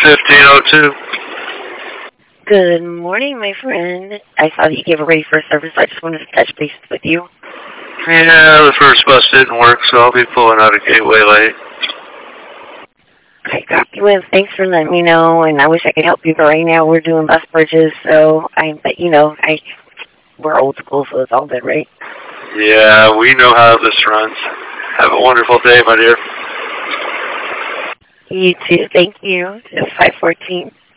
1502. Good morning, my friend. I saw that you gave a ready for service. I just wanted to touch base with you. Yeah, the first bus didn't work, so I'll be pulling out of Gateway late. I got you in. Thanks for letting me know, and I wish I could help you, but right now we're doing bus bridges, so we're old school, so it's all good, right? Yeah, we know how this runs. Have a wonderful day, my dear. You too. Thank you. It's 5:14.